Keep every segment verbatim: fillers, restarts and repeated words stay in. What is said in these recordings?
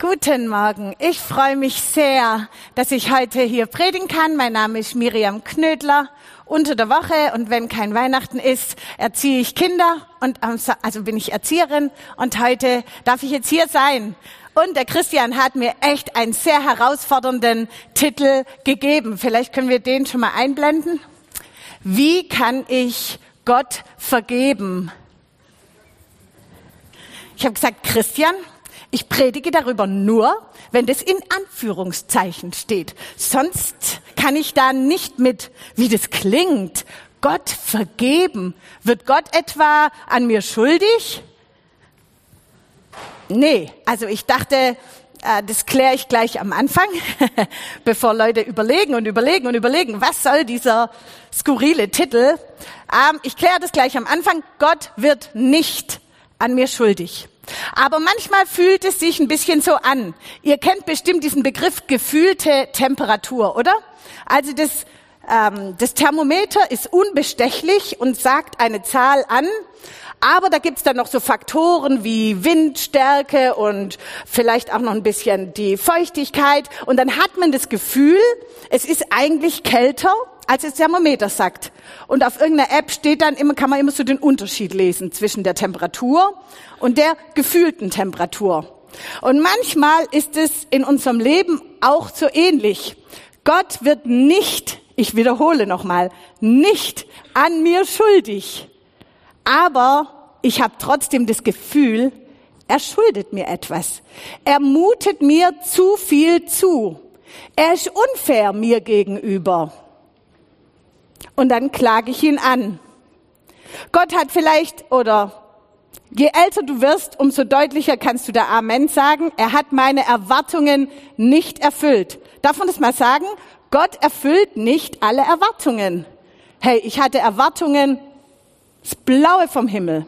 Guten Morgen. Ich freue mich sehr, dass ich heute hier predigen kann. Mein Name ist Miriam Knödler. Unter der Woche und wenn kein Weihnachten ist, erziehe ich Kinder und also bin ich Erzieherin und heute darf ich jetzt hier sein. Und der Christian hat mir echt einen sehr herausfordernden Titel gegeben. Vielleicht können wir den schon mal einblenden. Wie kann ich Gott vergeben? Ich habe gesagt, Christian, ich predige darüber nur, wenn das in Anführungszeichen steht. Sonst kann ich da nicht mit, wie das klingt. Gott vergeben. Wird Gott etwa an mir schuldig? Nee, also ich dachte, das kläre ich gleich am Anfang, bevor Leute überlegen und überlegen und überlegen, was soll dieser skurrile Titel? Ich kläre das gleich am Anfang. Gott wird nicht an mir schuldig. Aber manchmal fühlt es sich ein bisschen so an. Ihr kennt bestimmt diesen Begriff gefühlte Temperatur, oder? Also das, ähm, das Thermometer ist unbestechlich und sagt eine Zahl an. Aber da gibt's dann noch so Faktoren wie Windstärke und vielleicht auch noch ein bisschen die Feuchtigkeit. Und dann hat man das Gefühl, es ist eigentlich kälter, als das Thermometer sagt. Und auf irgendeiner App steht dann immer, kann man immer so den Unterschied lesen zwischen der Temperatur und der gefühlten Temperatur. Und manchmal ist es in unserem Leben auch so ähnlich. Gott wird nicht, ich wiederhole nochmal, nicht an mir schuldig. Aber ich habe trotzdem das Gefühl, er schuldet mir etwas. Er mutet mir zu viel zu. Er ist unfair mir gegenüber. Und dann klage ich ihn an. Gott hat vielleicht, oder je älter du wirst, umso deutlicher kannst du da Amen sagen. Er hat meine Erwartungen nicht erfüllt. Darf man das mal sagen? Gott erfüllt nicht alle Erwartungen. Hey, ich hatte Erwartungen, das Blaue vom Himmel.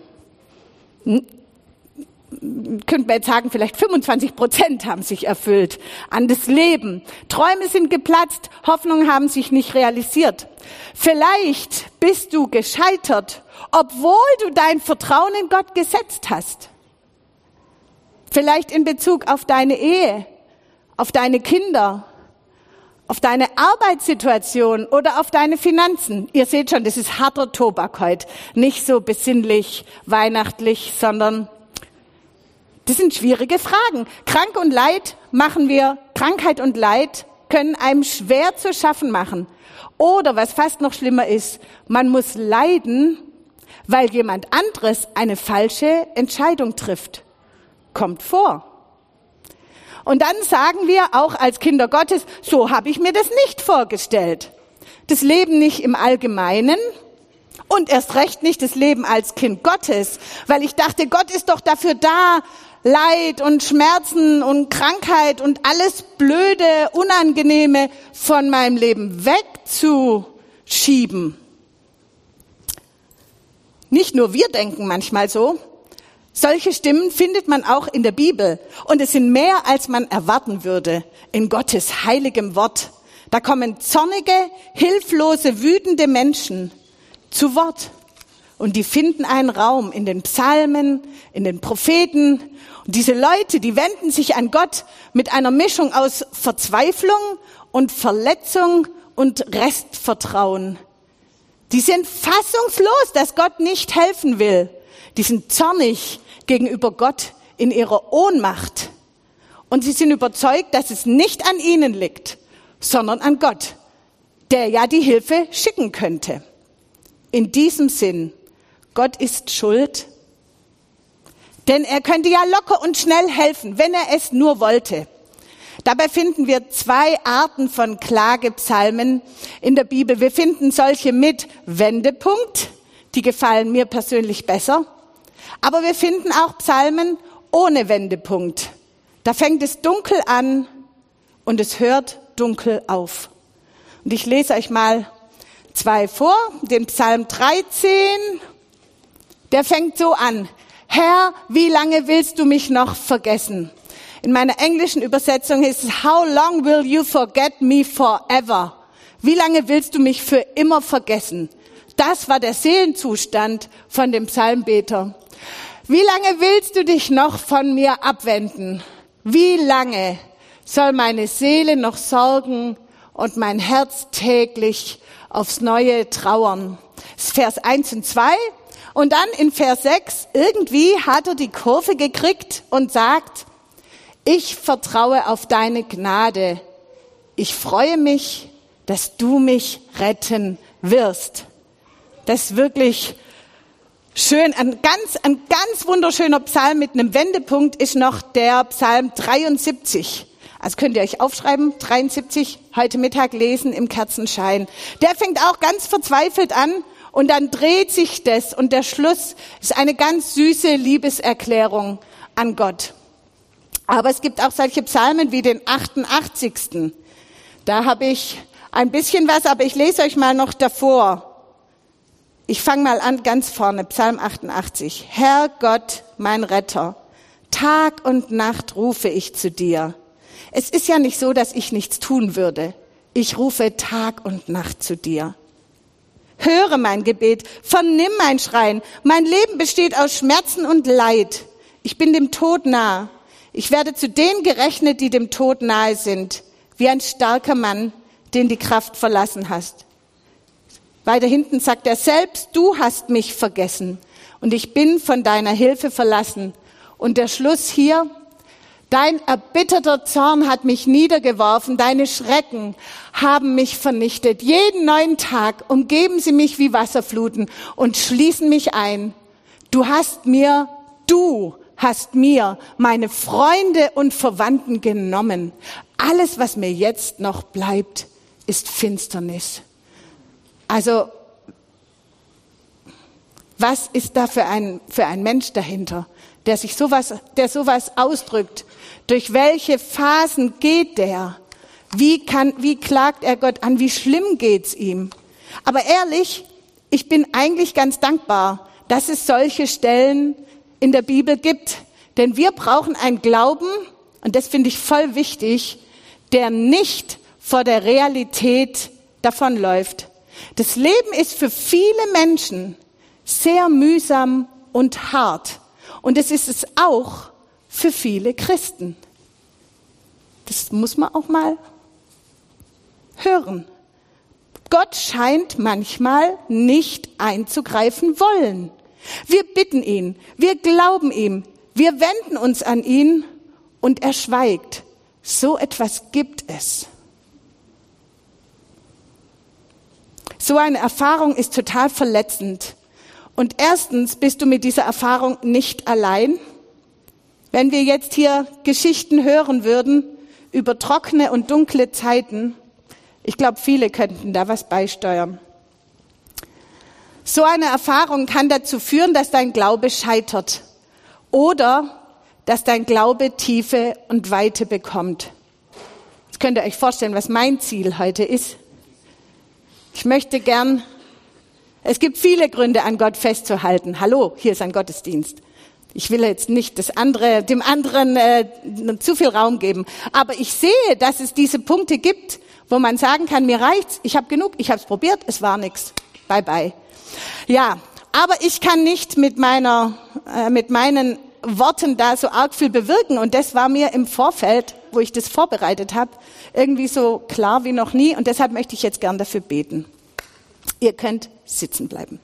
Könnte man jetzt sagen, vielleicht fünfundzwanzig Prozent haben sich erfüllt an das Leben. Träume sind geplatzt, Hoffnungen haben sich nicht realisiert. Vielleicht bist du gescheitert, obwohl du dein Vertrauen in Gott gesetzt hast. Vielleicht in Bezug auf deine Ehe, auf deine Kinder, auf deine Arbeitssituation oder auf deine Finanzen. Ihr seht schon, das ist harter Tobak heute. Nicht so besinnlich, weihnachtlich, sondern das sind schwierige Fragen. Krank und Leid machen wir, Krankheit und Leid können einem schwer zu schaffen machen. Oder was fast noch schlimmer ist, man muss leiden, weil jemand anderes eine falsche Entscheidung trifft. Kommt vor. Und dann sagen wir auch als Kinder Gottes, so habe ich mir das nicht vorgestellt. Das Leben nicht im Allgemeinen und erst recht nicht das Leben als Kind Gottes, weil ich dachte, Gott ist doch dafür da, Leid und Schmerzen und Krankheit und alles Blöde, Unangenehme von meinem Leben wegzuschieben. Nicht nur wir denken manchmal so. Solche Stimmen findet man auch in der Bibel. Und es sind mehr, als man erwarten würde in Gottes heiligem Wort. Da kommen zornige, hilflose, wütende Menschen zu Wort. Und die finden einen Raum in den Psalmen, in den Propheten. Und diese Leute, die wenden sich an Gott mit einer Mischung aus Verzweiflung und Verletzung und Restvertrauen. Die sind fassungslos, dass Gott nicht helfen will. Die sind zornig gegenüber Gott in ihrer Ohnmacht. Und sie sind überzeugt, dass es nicht an ihnen liegt, sondern an Gott, der ja die Hilfe schicken könnte. In diesem Sinn, Gott ist schuld, denn er könnte ja locker und schnell helfen, wenn er es nur wollte. Dabei finden wir zwei Arten von Klagepsalmen in der Bibel. Wir finden solche mit Wendepunkt, die gefallen mir persönlich besser. Aber wir finden auch Psalmen ohne Wendepunkt. Da fängt es dunkel an und es hört dunkel auf. Und ich lese euch mal zwei vor. Den Psalm dreizehn, der fängt so an. Herr, wie lange willst du mich noch vergessen? In meiner englischen Übersetzung ist es, How long will you forget me forever? Wie lange willst du mich für immer vergessen? Das war der Seelenzustand von dem Psalmbeter. Wie lange willst du dich noch von mir abwenden? Wie lange soll meine Seele noch sorgen und mein Herz täglich aufs Neue trauern? Das ist Vers eins und zwei. Und dann in Vers sechs, irgendwie hat er die Kurve gekriegt und sagt, ich vertraue auf deine Gnade. Ich freue mich, dass du mich retten wirst. Das ist wirklich schön. Ein ganz, ein ganz wunderschöner Psalm mit einem Wendepunkt ist noch der Psalm dreiundsiebzig. Also könnt ihr euch aufschreiben, dreiundsiebzig, heute Mittag lesen im Kerzenschein. Der fängt auch ganz verzweifelt an und dann dreht sich das und der Schluss ist eine ganz süße Liebeserklärung an Gott. Aber es gibt auch solche Psalmen wie den achtundachtzigsten. Da habe ich ein bisschen was, aber ich lese euch mal noch davor. Ich fange mal an ganz vorne, Psalm achtundachtzig. Herr Gott, mein Retter, Tag und Nacht rufe ich zu dir. Es ist ja nicht so, dass ich nichts tun würde. Ich rufe Tag und Nacht zu dir. Höre mein Gebet, vernimm mein Schreien. Mein Leben besteht aus Schmerzen und Leid. Ich bin dem Tod nah. Ich werde zu denen gerechnet, die dem Tod nahe sind, wie ein starker Mann, den die Kraft verlassen hast. Weiter hinten sagt er, selbst du hast mich vergessen und ich bin von deiner Hilfe verlassen. Und der Schluss hier, dein erbitterter Zorn hat mich niedergeworfen, deine Schrecken haben mich vernichtet. Jeden neuen Tag umgeben sie mich wie Wasserfluten und schließen mich ein. Du hast mir, du hast mir meine Freunde und Verwandten genommen. Alles, was mir jetzt noch bleibt, ist Finsternis. Also, was ist da für ein, für ein Mensch dahinter, der sich sowas, der sowas ausdrückt? Durch welche Phasen geht der? Wie kann, wie klagt er Gott an? Wie schlimm geht's ihm? Aber ehrlich, ich bin eigentlich ganz dankbar, dass es solche Stellen in der Bibel gibt. Denn wir brauchen einen Glauben, und das finde ich voll wichtig, der nicht vor der Realität davonläuft. Das Leben ist für viele Menschen sehr mühsam und hart. Und es ist es auch für viele Christen. Das muss man auch mal hören. Gott scheint manchmal nicht einzugreifen wollen. Wir bitten ihn, wir glauben ihm, wir wenden uns an ihn und er schweigt. So etwas gibt es. So eine Erfahrung ist total verletzend. Und erstens bist du mit dieser Erfahrung nicht allein. Wenn wir jetzt hier Geschichten hören würden über trockene und dunkle Zeiten, ich glaube, viele könnten da was beisteuern. So eine Erfahrung kann dazu führen, dass dein Glaube scheitert oder dass dein Glaube Tiefe und Weite bekommt. Jetzt könnt ihr euch vorstellen, was mein Ziel heute ist. Ich möchte gern, es gibt viele Gründe, an Gott festzuhalten. Hallo, hier ist ein Gottesdienst. Ich will jetzt nicht das andere, dem anderen äh, zu viel Raum geben. Aber ich sehe, dass es diese Punkte gibt, wo man sagen kann, mir reicht's, ich habe genug, ich habe es probiert, es war nichts. Bye bye. Ja, aber ich kann nicht mit meiner, äh, mit meinen Worten da so arg viel bewirken. Und das war mir im Vorfeld, wo ich das vorbereitet habe, irgendwie so klar wie noch nie. Und deshalb möchte ich jetzt gern dafür beten. Ihr könnt sitzen bleiben.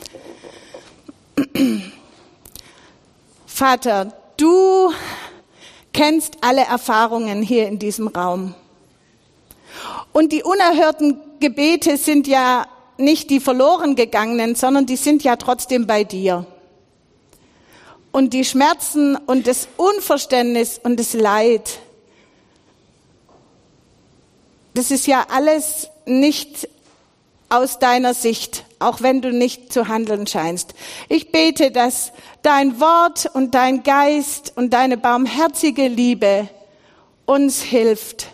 Vater, du kennst alle Erfahrungen hier in diesem Raum. Und die unerhörten Gebete sind ja nicht die verloren gegangenen, sondern die sind ja trotzdem bei dir. Und die Schmerzen und das Unverständnis und das Leid, das ist ja alles nicht aus deiner Sicht, auch wenn du nicht zu handeln scheinst. Ich bete, dass dein Wort und dein Geist und deine barmherzige Liebe uns hilft,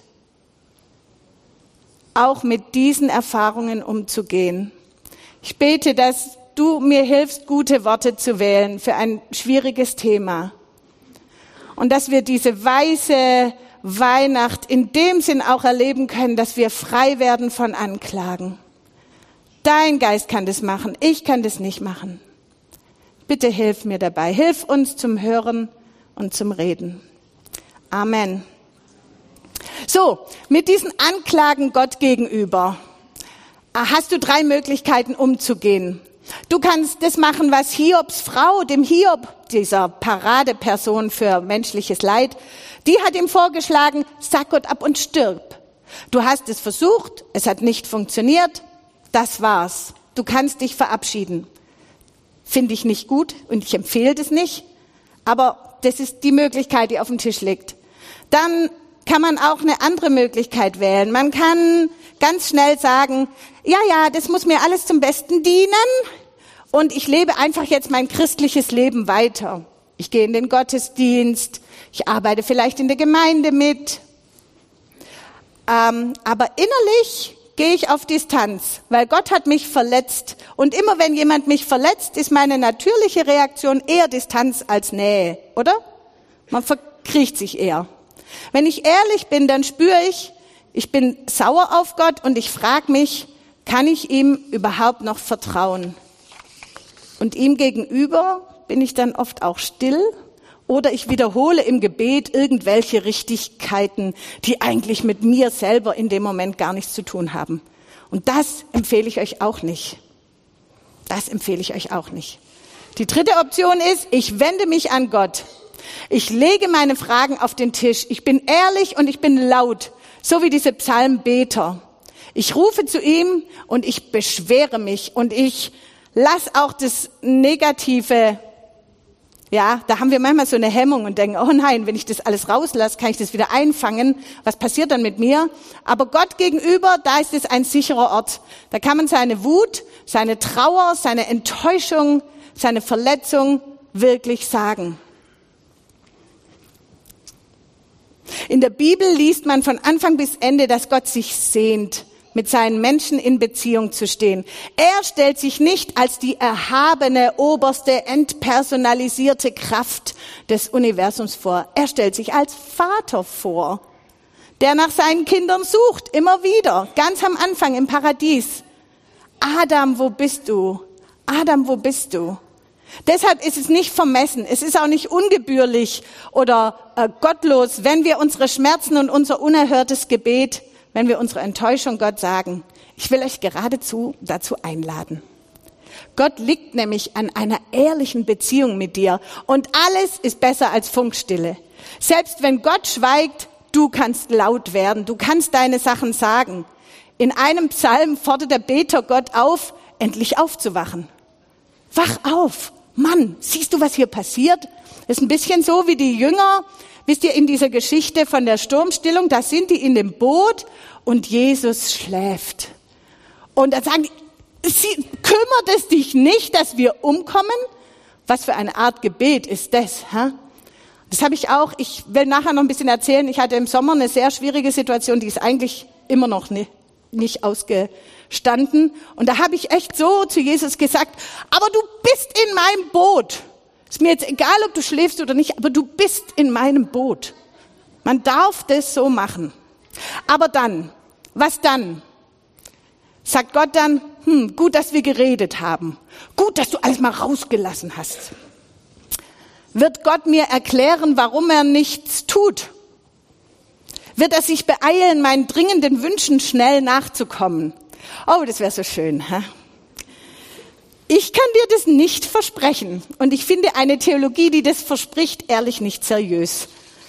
auch mit diesen Erfahrungen umzugehen. Ich bete, dass du mir hilfst, gute Worte zu wählen für ein schwieriges Thema. Und dass wir diese weiße Weihnacht in dem Sinn auch erleben können, dass wir frei werden von Anklagen. Dein Geist kann das machen, ich kann das nicht machen. Bitte hilf mir dabei, hilf uns zum Hören und zum Reden. Amen. So, mit diesen Anklagen Gott gegenüber hast du drei Möglichkeiten umzugehen. Du kannst das machen, was Hiobs Frau, dem Hiob, dieser Paradeperson für menschliches Leid, die hat ihm vorgeschlagen, sag Gott ab und stirb. Du hast es versucht, es hat nicht funktioniert, das war's. Du kannst dich verabschieden. Finde ich nicht gut und ich empfehle das nicht, aber das ist die Möglichkeit, die auf dem Tisch liegt. Dann kann man auch eine andere Möglichkeit wählen. Man kann ganz schnell sagen, ja, ja, das muss mir alles zum Besten dienen und ich lebe einfach jetzt mein christliches Leben weiter. Ich gehe in den Gottesdienst, ich arbeite vielleicht in der Gemeinde mit, ähm, aber innerlich gehe ich auf Distanz, weil Gott hat mich verletzt. Und immer wenn jemand mich verletzt, ist meine natürliche Reaktion eher Distanz als Nähe, oder? Man verkriecht sich eher. Wenn ich ehrlich bin, dann spüre ich, ich bin sauer auf Gott und ich frage mich, kann ich ihm überhaupt noch vertrauen? Und ihm gegenüber bin ich dann oft auch still oder ich wiederhole im Gebet irgendwelche Richtigkeiten, die eigentlich mit mir selber in dem Moment gar nichts zu tun haben. Und das empfehle ich euch auch nicht. Das empfehle ich euch auch nicht. Die dritte Option ist, ich wende mich an Gott. Ich lege meine Fragen auf den Tisch. Ich bin ehrlich und ich bin laut, so wie diese Psalmbeter. Ich rufe zu ihm und ich beschwere mich und ich lasse auch das Negative. Ja, da haben wir manchmal so eine Hemmung und denken, oh nein, wenn ich das alles rauslasse, kann ich das wieder einfangen. Was passiert dann mit mir? Aber Gott gegenüber, da ist es ein sicherer Ort. Da kann man seine Wut, seine Trauer, seine Enttäuschung, seine Verletzung wirklich sagen. In der Bibel liest man von Anfang bis Ende, dass Gott sich sehnt, mit seinen Menschen in Beziehung zu stehen. Er stellt sich nicht als die erhabene, oberste, entpersonalisierte Kraft des Universums vor. Er stellt sich als Vater vor, der nach seinen Kindern sucht, immer wieder, ganz am Anfang im Paradies. Adam, wo bist du? Adam, wo bist du? Deshalb ist es nicht vermessen, es ist auch nicht ungebührlich oder äh, gottlos, wenn wir unsere Schmerzen und unser unerhörtes Gebet, wenn wir unsere Enttäuschung Gott sagen. Ich will euch geradezu dazu einladen. Gott liegt nämlich an einer ehrlichen Beziehung mit dir und alles ist besser als Funkstille. Selbst wenn Gott schweigt, du kannst laut werden, du kannst deine Sachen sagen. In einem Psalm fordert der Beter Gott auf, endlich aufzuwachen. Wach auf! Mann, siehst du, was hier passiert? Das ist ein bisschen so wie die Jünger, wisst ihr, in dieser Geschichte von der Sturmstillung, da sind die in dem Boot und Jesus schläft. Und dann sagen die, sie, kümmert es dich nicht, dass wir umkommen? Was für eine Art Gebet ist das? Hä? Das habe ich auch, ich will nachher noch ein bisschen erzählen, ich hatte im Sommer eine sehr schwierige Situation, die ist eigentlich immer noch nicht, nicht ausgestanden. Und da habe ich echt so zu Jesus gesagt, aber du bist in meinem Boot. Ist mir jetzt egal, ob du schläfst oder nicht, aber du bist in meinem Boot. Man darf das so machen. Aber dann, was dann? Sagt Gott dann, hm, gut, dass wir geredet haben. Gut, dass du alles mal rausgelassen hast. Wird Gott mir erklären, warum er nichts tut? Wird er sich beeilen, meinen dringenden Wünschen schnell nachzukommen? Oh, das wäre so schön. Hä? Ich kann dir das nicht versprechen. Und ich finde eine Theologie, die das verspricht, ehrlich nicht seriös.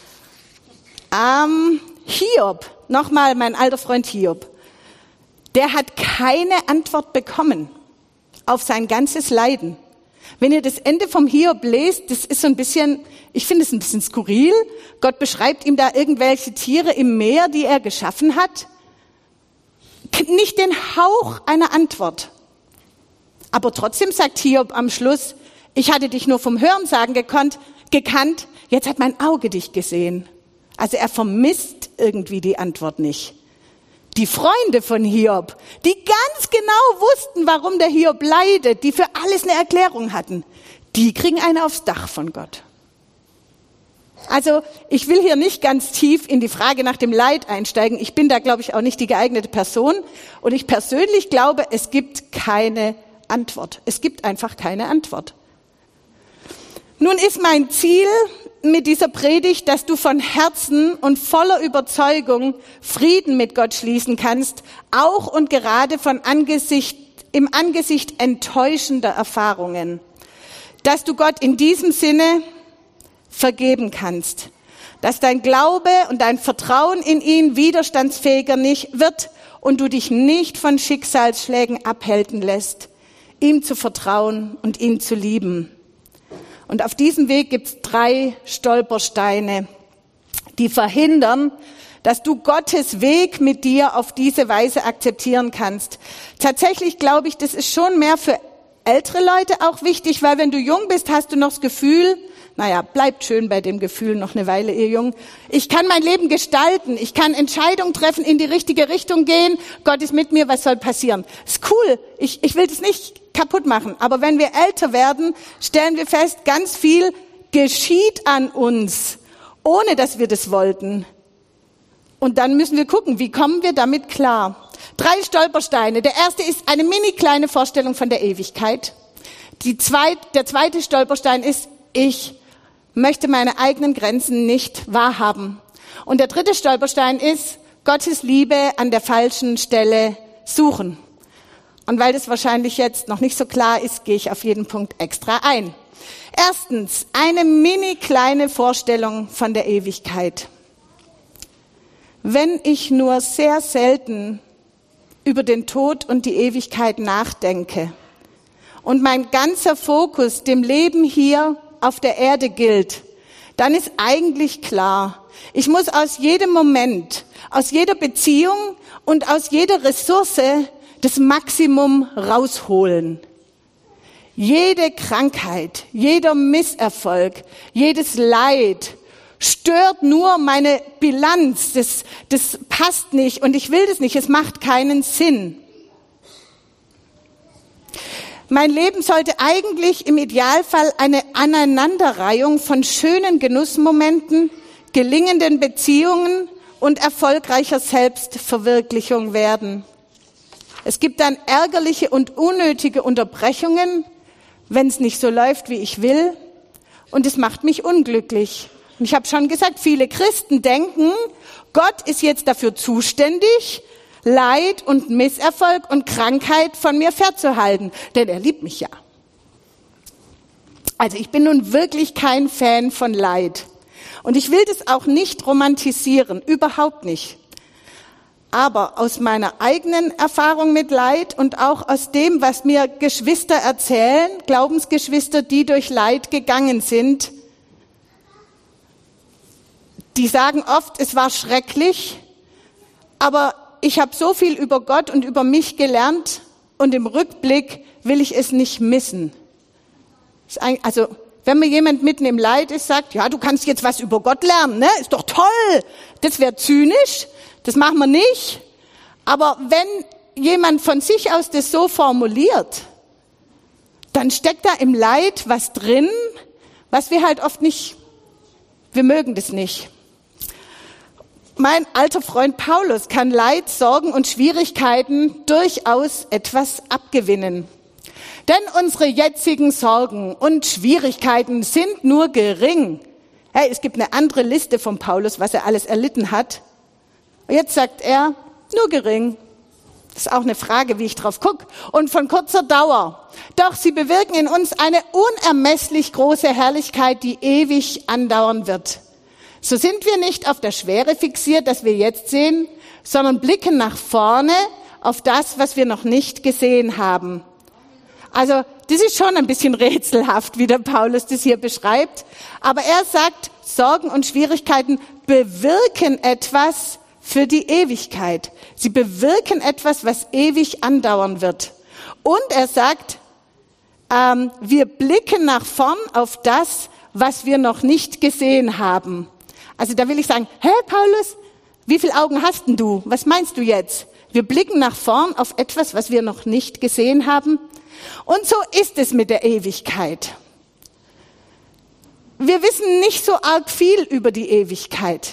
Ähm, Hiob, nochmal mein alter Freund Hiob, der hat keine Antwort bekommen auf sein ganzes Leiden. Wenn ihr das Ende vom Hiob lest, das ist so ein bisschen, ich finde es ein bisschen skurril. Gott beschreibt ihm da irgendwelche Tiere im Meer, die er geschaffen hat. Nicht den Hauch einer Antwort. Aber trotzdem sagt Hiob am Schluss, ich hatte dich nur vom Hörensagen gekonnt, gekannt, jetzt hat mein Auge dich gesehen. Also er vermisst irgendwie die Antwort nicht. Die Freunde von Hiob, die ganz genau wussten, warum der Hiob leidet, die für alles eine Erklärung hatten, die kriegen eine aufs Dach von Gott. Also ich will hier nicht ganz tief in die Frage nach dem Leid einsteigen. Ich bin da, glaube ich, auch nicht die geeignete Person. Und ich persönlich glaube, es gibt keine Antwort. Es gibt einfach keine Antwort. Nun ist mein Ziel, mit dieser Predigt, dass du von Herzen und voller Überzeugung Frieden mit Gott schließen kannst, auch und gerade von Angesicht, im Angesicht enttäuschender Erfahrungen. Dass du Gott in diesem Sinne vergeben kannst. Dass dein Glaube und dein Vertrauen in ihn widerstandsfähiger nicht wird und du dich nicht von Schicksalsschlägen abhalten lässt, ihm zu vertrauen und ihn zu lieben. Und auf diesem Weg gibt es drei Stolpersteine, die verhindern, dass du Gottes Weg mit dir auf diese Weise akzeptieren kannst. Tatsächlich glaube ich, das ist schon mehr für ältere Leute auch wichtig, weil wenn du jung bist, hast du noch das Gefühl, naja, bleibt schön bei dem Gefühl noch eine Weile, ihr Jungen. Ich kann mein Leben gestalten, ich kann Entscheidungen treffen, in die richtige Richtung gehen. Gott ist mit mir, was soll passieren? Ist cool, ich, ich will das nicht kaputt machen. Aber wenn wir älter werden, stellen wir fest, ganz viel geschieht an uns, ohne dass wir das wollten. Und dann müssen wir gucken, wie kommen wir damit klar? Drei Stolpersteine. Der erste ist eine mini kleine Vorstellung von der Ewigkeit. Die zweit, der zweite Stolperstein ist, ich möchte meine eigenen Grenzen nicht wahrhaben. Und der dritte Stolperstein ist, Gottes Liebe an der falschen Stelle suchen. Und weil das wahrscheinlich jetzt noch nicht so klar ist, gehe ich auf jeden Punkt extra ein. Erstens, eine mini kleine Vorstellung von der Ewigkeit. Wenn ich nur sehr selten über den Tod und die Ewigkeit nachdenke und mein ganzer Fokus dem Leben hier auf der Erde gilt, dann ist eigentlich klar, ich muss aus jedem Moment, aus jeder Beziehung und aus jeder Ressource das Maximum rausholen. Jede Krankheit, jeder Misserfolg, jedes Leid stört nur meine Bilanz. Das, das passt nicht und ich will das nicht. Es macht keinen Sinn. Mein Leben sollte eigentlich im Idealfall eine Aneinanderreihung von schönen Genussmomenten, gelingenden Beziehungen und erfolgreicher Selbstverwirklichung werden. Es gibt dann ärgerliche und unnötige Unterbrechungen, wenn es nicht so läuft, wie ich will, und es macht mich unglücklich. Und ich habe schon gesagt, viele Christen denken, Gott ist jetzt dafür zuständig, Leid und Misserfolg und Krankheit von mir fernzuhalten, denn er liebt mich ja. Also ich bin nun wirklich kein Fan von Leid. Und ich will das auch nicht romantisieren, überhaupt nicht. Aber aus meiner eigenen Erfahrung mit Leid und auch aus dem, was mir Geschwister erzählen, Glaubensgeschwister, die durch Leid gegangen sind, die sagen oft, es war schrecklich, aber ich habe so viel über Gott und über mich gelernt und im Rückblick will ich es nicht missen. Also wenn mir jemand mitten im Leid ist, sagt, ja, du kannst jetzt was über Gott lernen, ne? Ist doch toll. Das wäre zynisch, das machen wir nicht. Aber wenn jemand von sich aus das so formuliert, dann steckt da im Leid was drin, was wir halt oft nicht, wir mögen das nicht. Mein alter Freund Paulus kann Leid, Sorgen und Schwierigkeiten durchaus etwas abgewinnen. Denn unsere jetzigen Sorgen und Schwierigkeiten sind nur gering. Hey, es gibt eine andere Liste von Paulus, was er alles erlitten hat. Und jetzt sagt er, nur gering. Das ist auch eine Frage, wie ich drauf gucke. Und von kurzer Dauer. Doch sie bewirken in uns eine unermesslich große Herrlichkeit, die ewig andauern wird. So sind wir nicht auf der Schwere fixiert, das wir jetzt sehen, sondern blicken nach vorne auf das, was wir noch nicht gesehen haben. Also das ist schon ein bisschen rätselhaft, wie der Paulus das hier beschreibt. Aber er sagt, Sorgen und Schwierigkeiten bewirken etwas für die Ewigkeit. Sie bewirken etwas, was ewig andauern wird. Und er sagt, ähm, wir blicken nach vorn auf das, was wir noch nicht gesehen haben. Also da will ich sagen, hä Paulus, wie viele Augen hast denn du? Was meinst du jetzt? Wir blicken nach vorn auf etwas, was wir noch nicht gesehen haben. Und so ist es mit der Ewigkeit. Wir wissen nicht so arg viel über die Ewigkeit.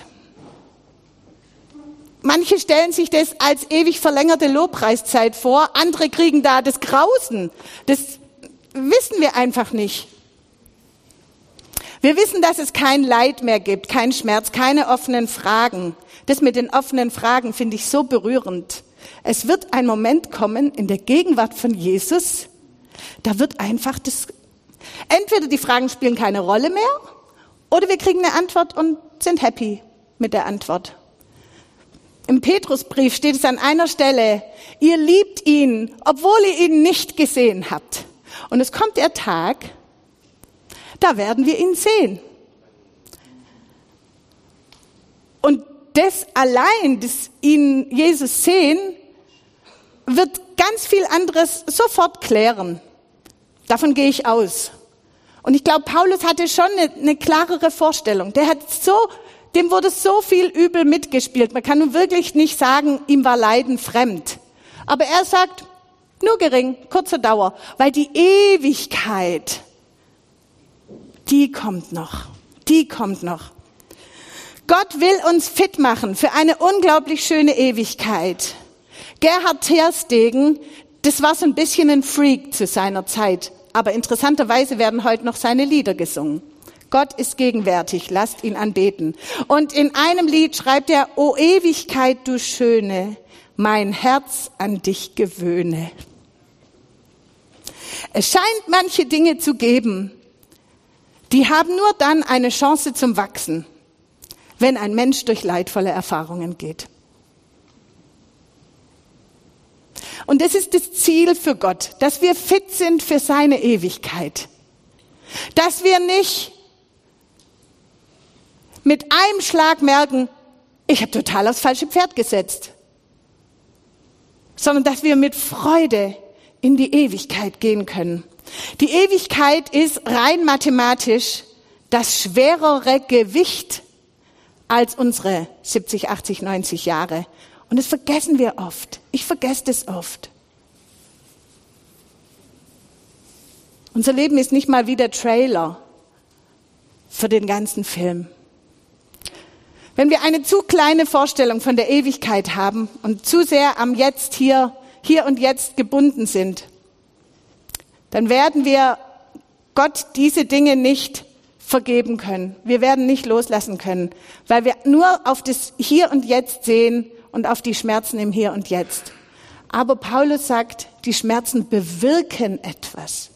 Manche stellen sich das als ewig verlängerte Lobpreiszeit vor, andere kriegen da das Grausen. Das wissen wir einfach nicht. Wir wissen, dass es kein Leid mehr gibt, kein Schmerz, keine offenen Fragen. Das mit den offenen Fragen finde ich so berührend. Es wird ein Moment kommen in der Gegenwart von Jesus, da wird einfach das, entweder die Fragen spielen keine Rolle mehr oder wir kriegen eine Antwort und sind happy mit der Antwort. Im Petrusbrief steht es an einer Stelle, ihr liebt ihn, obwohl ihr ihn nicht gesehen habt. Und es kommt der Tag, da werden wir ihn sehen. Und das allein, das ihn Jesus sehen, wird ganz viel anderes sofort klären. Davon gehe ich aus. Und ich glaube, Paulus hatte schon eine, eine klarere Vorstellung. Der hat so, dem wurde so viel Übel mitgespielt. Man kann nun wirklich nicht sagen, ihm war Leiden fremd. Aber er sagt, nur gering, kurze Dauer, weil die Ewigkeit, die kommt noch, die kommt noch. Gott will uns fit machen für eine unglaublich schöne Ewigkeit. Gerhard Terstegen, das war so ein bisschen ein Freak zu seiner Zeit, aber interessanterweise werden heute noch seine Lieder gesungen. Gott ist gegenwärtig, lasst ihn anbeten. Und in einem Lied schreibt er, O Ewigkeit, du Schöne, mein Herz an dich gewöhne. Es scheint manche Dinge zu geben, die haben nur dann eine Chance zum Wachsen, wenn ein Mensch durch leidvolle Erfahrungen geht. Und das ist das Ziel für Gott, dass wir fit sind für seine Ewigkeit. Dass wir nicht mit einem Schlag merken, ich habe total aufs falsche Pferd gesetzt, sondern dass wir mit Freude in die Ewigkeit gehen können. Die Ewigkeit ist rein mathematisch das schwerere Gewicht als unsere siebzig, achtzig, neunzig Jahre. Und das vergessen wir oft. Ich vergesse das oft. Unser Leben ist nicht mal wie der Trailer für den ganzen Film. Wenn wir eine zu kleine Vorstellung von der Ewigkeit haben und zu sehr am Jetzt, hier, hier und jetzt gebunden sind, dann werden wir Gott diese Dinge nicht vergeben können. Wir werden nicht loslassen können, weil wir nur auf das Hier und Jetzt sehen und auf die Schmerzen im Hier und Jetzt. Aber Paulus sagt, die Schmerzen bewirken etwas.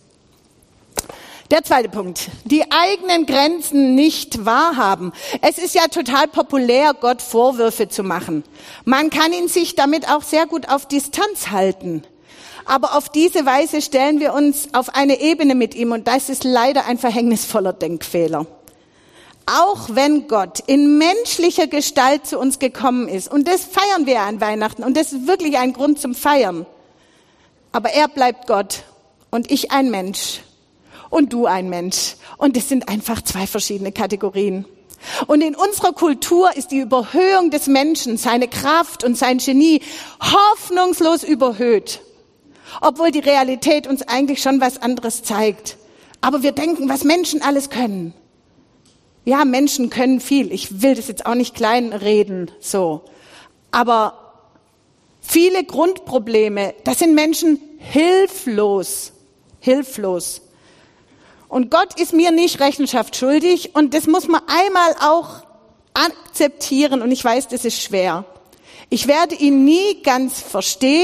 Der zweite Punkt, die eigenen Grenzen nicht wahrhaben. Es ist ja total populär, Gott Vorwürfe zu machen. Man kann ihn sich damit auch sehr gut auf Distanz halten. Aber auf diese Weise stellen wir uns auf eine Ebene mit ihm und das ist leider ein verhängnisvoller Denkfehler. Auch wenn Gott in menschlicher Gestalt zu uns gekommen ist, und das feiern wir an Weihnachten und das ist wirklich ein Grund zum Feiern, aber er bleibt Gott und ich ein Mensch und du ein Mensch und es sind einfach zwei verschiedene Kategorien. Und in unserer Kultur ist die Überhöhung des Menschen, seine Kraft und sein Genie hoffnungslos überhöht. Obwohl die Realität uns eigentlich schon was anderes zeigt. Aber wir denken, was Menschen alles können. Ja, Menschen können viel. Ich will das jetzt auch nicht kleinreden, so. Aber viele Grundprobleme, da sind Menschen hilflos. Hilflos. Und Gott ist mir nicht Rechenschaft schuldig. Und das muss man einmal auch akzeptieren. Und ich weiß, das ist schwer. Ich werde ihn nie ganz verstehen.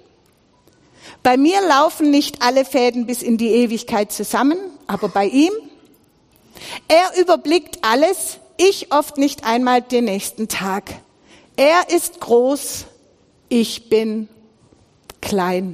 Bei mir laufen nicht alle Fäden bis in die Ewigkeit zusammen, aber bei ihm, er überblickt alles, ich oft nicht einmal den nächsten Tag. Er ist groß, ich bin klein.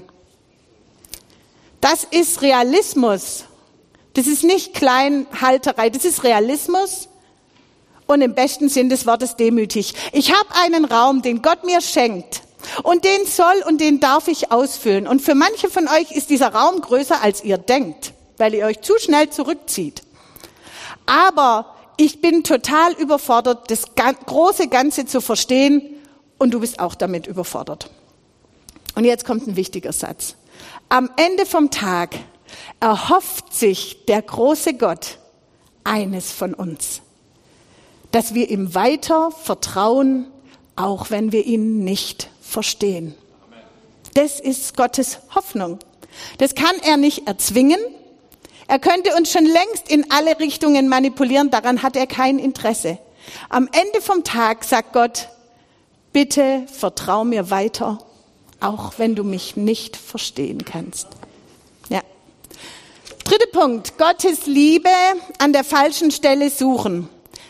Das ist Realismus. Das ist nicht Kleinhalterei, das ist Realismus und im besten Sinn des Wortes demütig. Ich habe einen Raum, den Gott mir schenkt. Und den soll und den darf ich ausfüllen. Und für manche von euch ist dieser Raum größer, als ihr denkt, weil ihr euch zu schnell zurückzieht. Aber ich bin total überfordert, das große Ganze zu verstehen und du bist auch damit überfordert. Und jetzt kommt ein wichtiger Satz. Am Ende vom Tag erhofft sich der große Gott eines von uns, dass wir ihm weiter vertrauen, auch wenn wir ihn nicht verstehen. Das ist Gottes Hoffnung. Das kann er nicht erzwingen. Er könnte uns schon längst in alle Richtungen manipulieren, daran hat er kein Interesse. Am Ende vom Tag sagt Gott, bitte vertrau mir weiter, auch wenn du mich nicht verstehen kannst. Ja. Dritter Punkt, Gottes Liebe an der falschen Stelle suchen.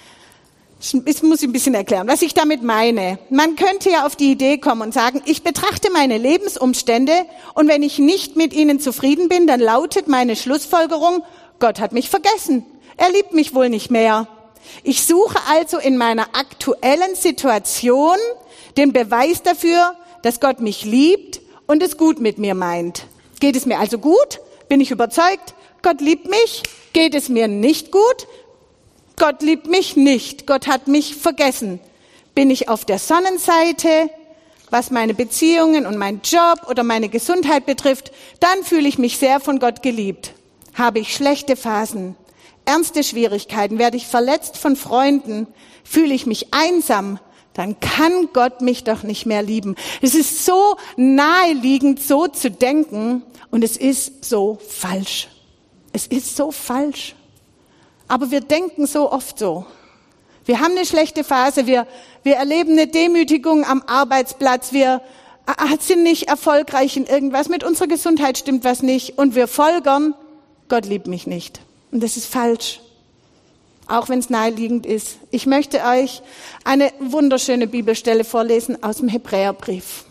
Das muss ich ein bisschen erklären, was ich damit meine. Man könnte ja auf die Idee kommen und sagen, ich betrachte meine Lebensumstände und wenn ich nicht mit ihnen zufrieden bin, dann lautet meine Schlussfolgerung, Gott hat mich vergessen. Er liebt mich wohl nicht mehr. Ich suche also in meiner aktuellen Situation den Beweis dafür, dass Gott mich liebt und es gut mit mir meint. Geht es mir also gut? Bin ich überzeugt? Gott liebt mich? Geht es mir nicht gut? Gott liebt mich nicht. Gott hat mich vergessen. Bin ich auf der Sonnenseite, was meine Beziehungen und meinen Job oder meine Gesundheit betrifft, dann fühle ich mich sehr von Gott geliebt. Habe ich schlechte Phasen, ernste Schwierigkeiten, werde ich verletzt von Freunden, fühle ich mich einsam, dann kann Gott mich doch nicht mehr lieben. Es ist so naheliegend, so zu denken, und es ist so falsch. Es ist so falsch. Aber wir denken so oft so. Wir haben eine schlechte Phase, wir, wir erleben eine Demütigung am Arbeitsplatz, wir sind nicht erfolgreich in irgendwas, mit unserer Gesundheit stimmt was nicht und wir folgern, Gott liebt mich nicht. Und das ist falsch, auch wenn es naheliegend ist. Ich möchte euch eine wunderschöne Bibelstelle vorlesen aus dem Hebräerbrief.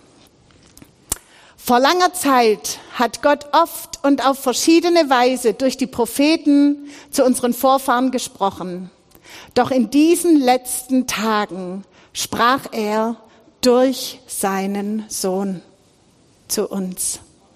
Vor langer Zeit hat Gott oft und auf verschiedene Weise durch die Propheten zu unseren Vorfahren gesprochen. Doch in diesen letzten Tagen sprach er durch seinen Sohn zu uns.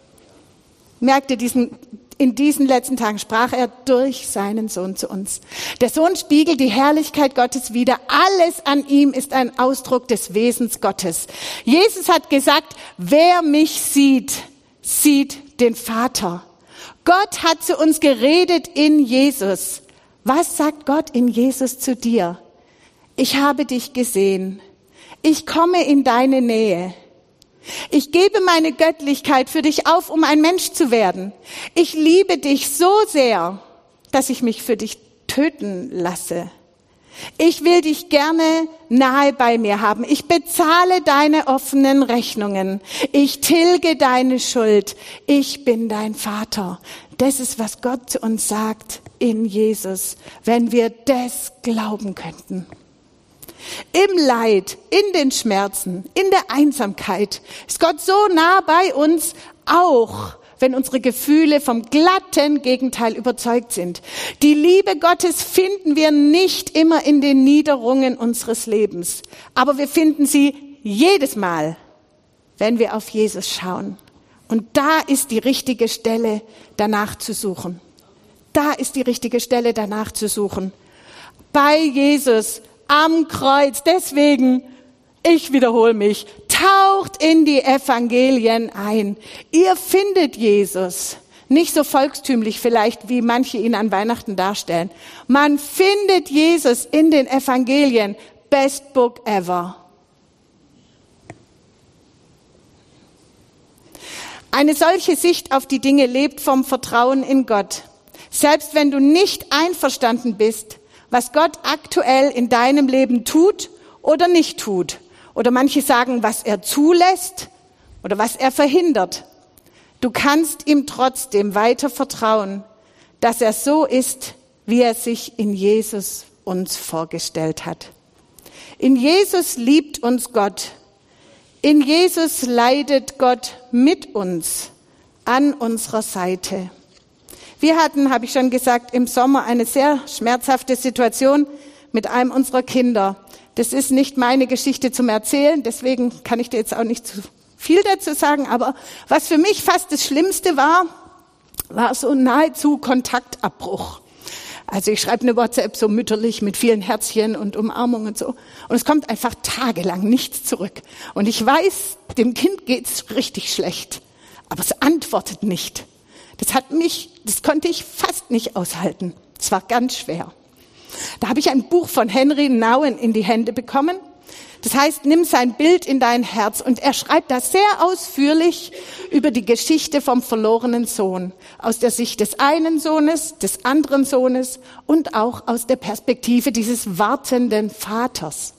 Merkt ihr diesen, in diesen letzten Tagen sprach er durch seinen Sohn zu uns. Der Sohn spiegelt die Herrlichkeit Gottes wider. Alles an ihm ist ein Ausdruck des Wesens Gottes. Jesus hat gesagt, wer mich sieht, sieht den Vater. Gott hat zu uns geredet in Jesus. Was sagt Gott in Jesus zu dir? Ich habe dich gesehen. Ich komme in deine Nähe. Ich gebe meine Göttlichkeit für dich auf, um ein Mensch zu werden. Ich liebe dich so sehr, dass ich mich für dich töten lasse. Ich will dich gerne nahe bei mir haben. Ich bezahle deine offenen Rechnungen. Ich tilge deine Schuld. Ich bin dein Vater. Das ist, was Gott zu uns sagt in Jesus, wenn wir das glauben könnten. Im Leid, in den Schmerzen, in der Einsamkeit ist Gott so nah bei uns, auch wenn unsere Gefühle vom glatten Gegenteil überzeugt sind. Die Liebe Gottes finden wir nicht immer in den Niederungen unseres Lebens, aber wir finden sie jedes Mal, wenn wir auf Jesus schauen. Und da ist die richtige Stelle, danach zu suchen. Da ist die richtige Stelle, danach zu suchen. Bei Jesus am Kreuz. Deswegen, ich wiederhole mich, taucht in die Evangelien ein. Ihr findet Jesus. Nicht so volkstümlich vielleicht, wie manche ihn an Weihnachten darstellen. Man findet Jesus in den Evangelien. Best book ever. Eine solche Sicht auf die Dinge lebt vom Vertrauen in Gott. Selbst wenn du nicht einverstanden bist, was Gott aktuell in deinem Leben tut oder nicht tut. Oder manche sagen, was er zulässt oder was er verhindert. Du kannst ihm trotzdem weiter vertrauen, dass er so ist, wie er sich in Jesus uns vorgestellt hat. In Jesus liebt uns Gott. In Jesus leidet Gott mit uns an unserer Seite. Wir hatten, habe ich schon gesagt, im Sommer eine sehr schmerzhafte Situation mit einem unserer Kinder. Das ist nicht meine Geschichte zum Erzählen, deswegen kann ich dir jetzt auch nicht zu viel dazu sagen. Aber was für mich fast das Schlimmste war, war so nahezu Kontaktabbruch. Also ich schreibe eine WhatsApp so mütterlich mit vielen Herzchen und Umarmungen und so. Und es kommt einfach tagelang nichts zurück. Und ich weiß, dem Kind geht's richtig schlecht, aber es antwortet nicht. Das hat mich, das konnte ich fast nicht aushalten. Es war ganz schwer. Da habe ich ein Buch von Henry Nouwen in die Hände bekommen. Das heißt, nimm sein Bild in dein Herz. Und er schreibt da sehr ausführlich über die Geschichte vom verlorenen Sohn. Aus der Sicht des einen Sohnes, des anderen Sohnes und auch aus der Perspektive dieses wartenden Vaters.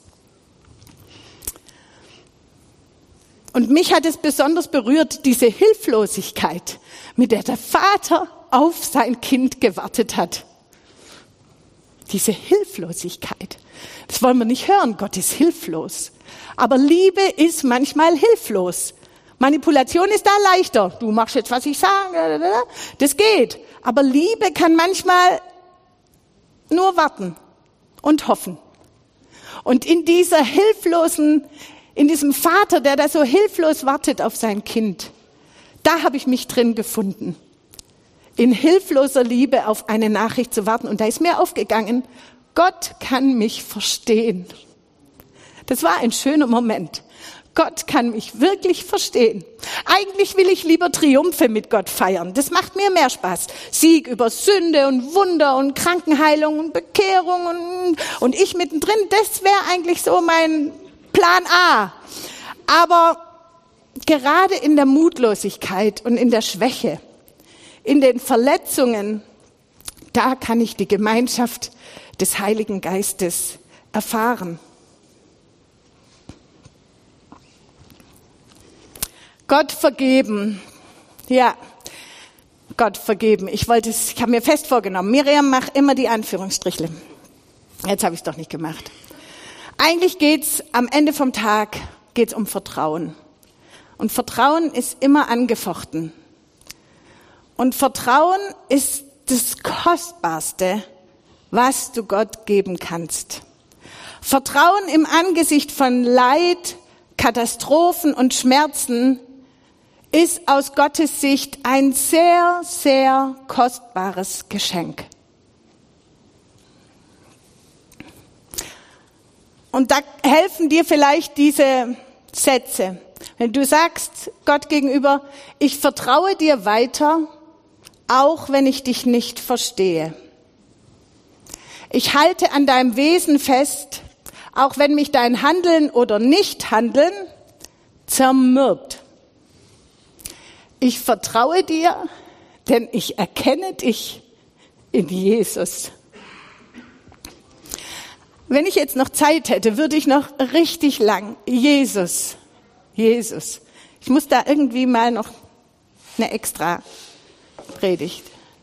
Und mich hat es besonders berührt, diese Hilflosigkeit, mit der der Vater auf sein Kind gewartet hat. Diese Hilflosigkeit. Das wollen wir nicht hören. Gott ist hilflos. Aber Liebe ist manchmal hilflos. Manipulation ist da leichter. Du machst jetzt, was ich sage. Das geht. Aber Liebe kann manchmal nur warten und hoffen. Und in dieser hilflosen, in diesem Vater, der da so hilflos wartet auf sein Kind, da habe ich mich drin gefunden. In hilfloser Liebe auf eine Nachricht zu warten. Und da ist mir aufgegangen, Gott kann mich verstehen. Das war ein schöner Moment. Gott kann mich wirklich verstehen. Eigentlich will ich lieber Triumphe mit Gott feiern. Das macht mir mehr Spaß. Sieg über Sünde und Wunder und Krankenheilung und Bekehrung und, und ich mittendrin. Das wäre eigentlich so mein Plan A. Aber gerade in der Mutlosigkeit und in der Schwäche, in den Verletzungen, da kann ich die Gemeinschaft des Heiligen Geistes erfahren. Gott vergeben. Ja, Gott vergeben. Ich wollte es, ich habe mir fest vorgenommen, Miriam, mach immer die Anführungsstrichle. Jetzt habe ich es doch nicht gemacht. Eigentlich geht's am Ende vom Tag geht's um Vertrauen. Und Vertrauen ist immer angefochten. Und Vertrauen ist das Kostbarste, was du Gott geben kannst. Vertrauen im Angesicht von Leid, Katastrophen und Schmerzen ist aus Gottes Sicht ein sehr, sehr kostbares Geschenk. Und da helfen dir vielleicht diese Sätze. Wenn du sagst Gott gegenüber, ich vertraue dir weiter, auch wenn ich dich nicht verstehe. Ich halte an deinem Wesen fest, auch wenn mich dein Handeln oder Nichthandeln zermürbt. Ich vertraue dir, denn ich erkenne dich in Jesus. Wenn ich jetzt noch Zeit hätte, würde ich noch richtig lang Jesus, Jesus. Ich muss da irgendwie mal noch eine extra Predigt.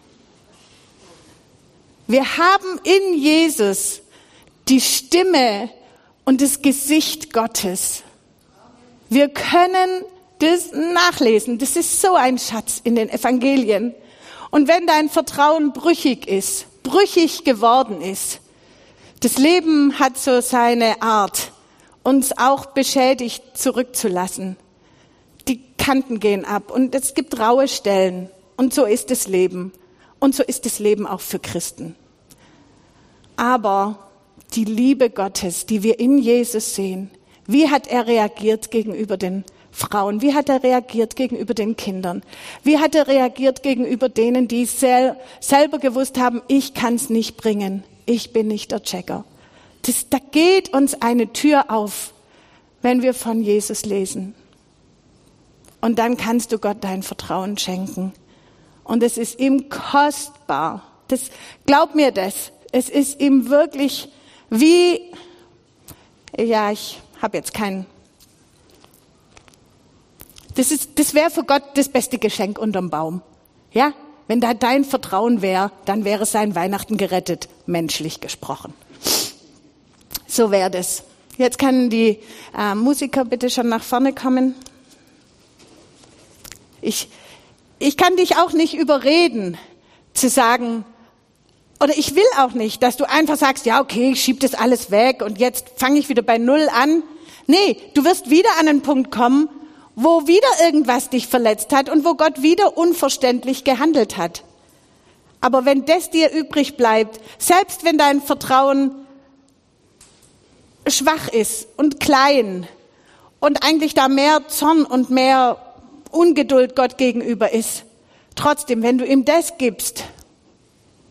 Wir haben in Jesus die Stimme und das Gesicht Gottes. Wir können das nachlesen. Das ist so ein Schatz in den Evangelien. Und wenn dein Vertrauen brüchig ist, brüchig geworden ist, das Leben hat so seine Art, uns auch beschädigt zurückzulassen. Die Kanten gehen ab und es gibt raue Stellen. Und so ist das Leben. Und so ist das Leben auch für Christen. Aber die Liebe Gottes, die wir in Jesus sehen, wie hat er reagiert gegenüber den Frauen? Wie hat er reagiert gegenüber den Kindern? Wie hat er reagiert gegenüber denen, die sel- selber gewusst haben, ich kann es nicht bringen, ich bin nicht der Checker. Das, da geht uns eine Tür auf, wenn wir von Jesus lesen. Und dann kannst du Gott dein Vertrauen schenken. Und es ist ihm kostbar. Das, glaub mir das. Es ist ihm wirklich wie, ja, ich habe jetzt keinen. Das ist, das wäre für Gott das beste Geschenk unterm Baum. Ja, wenn da dein Vertrauen wäre, dann wäre sein Weihnachten gerettet, menschlich gesprochen. So wäre das. Jetzt können die äh, Musiker bitte schon nach vorne kommen. Ich, ich kann dich auch nicht überreden, zu sagen, oder ich will auch nicht, dass du einfach sagst, ja okay, ich schieb das alles weg und jetzt fange ich wieder bei Null an. Nee, du wirst wieder an einen Punkt kommen, wo wieder irgendwas dich verletzt hat und wo Gott wieder unverständlich gehandelt hat. Aber wenn das dir übrig bleibt, selbst wenn dein Vertrauen schwach ist und klein und eigentlich da mehr Zorn und mehr Ungeduld Gott gegenüber ist, trotzdem, wenn du ihm das gibst,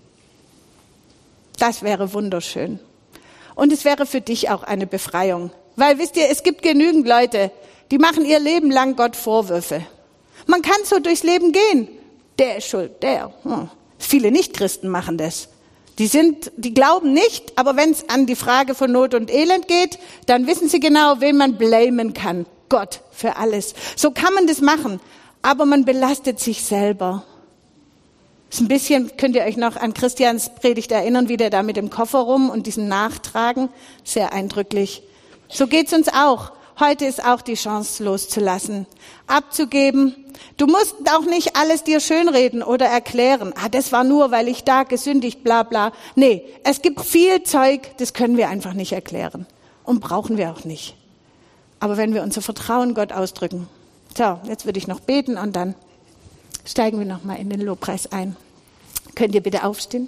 das wäre wunderschön. Und es wäre für dich auch eine Befreiung, Weil wisst ihr, es gibt genügend Leute, die machen ihr Leben lang Gott Vorwürfe. Man kann so durchs Leben gehen. Der ist schuld, der. Hm. Viele Nichtchristen machen das. Die sind, die glauben nicht, aber wenn es an die Frage von Not und Elend geht, dann wissen sie genau, wen man blamen kann. Gott für alles. So kann man das machen, aber man belastet sich selber. Das ist ein bisschen, könnt ihr euch noch an Christians Predigt erinnern, wie der da mit dem Koffer rum und diesem Nachtragen, sehr eindrücklich. So geht's uns auch. Heute ist auch die Chance loszulassen, abzugeben. Du musst auch nicht alles dir schönreden oder erklären. Ah, das war nur, weil ich da gesündigt, bla bla. Nee, es gibt viel Zeug, das können wir einfach nicht erklären und brauchen wir auch nicht. Aber wenn wir unser Vertrauen Gott ausdrücken. So, jetzt würde ich noch beten und dann steigen wir nochmal in den Lobpreis ein. Könnt ihr bitte aufstehen?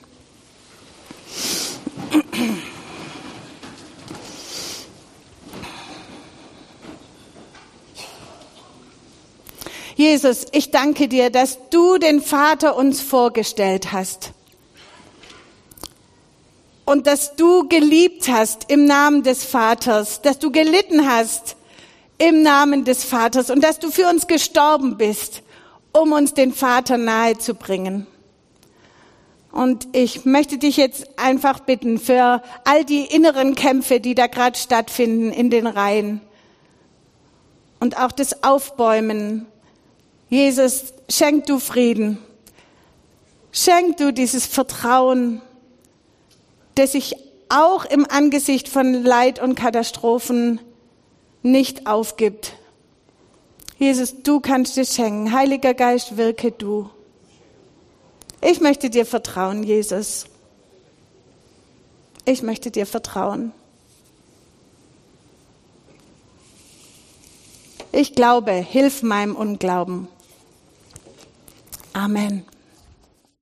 Jesus, ich danke dir, dass du den Vater uns vorgestellt hast und dass du geliebt hast im Namen des Vaters, dass du gelitten hast im Namen des Vaters und dass du für uns gestorben bist, um uns den Vater nahe zu bringen. Und ich möchte dich jetzt einfach bitten für all die inneren Kämpfe, die da gerade stattfinden in den Reihen und auch das Aufbäumen. Jesus, schenk du Frieden, schenk du dieses Vertrauen, das sich auch im Angesicht von Leid und Katastrophen nicht aufgibt. Jesus, du kannst es schenken. Heiliger Geist, wirke du. Ich möchte dir vertrauen, Jesus. Ich möchte dir vertrauen. Ich glaube, hilf meinem Unglauben. Amen.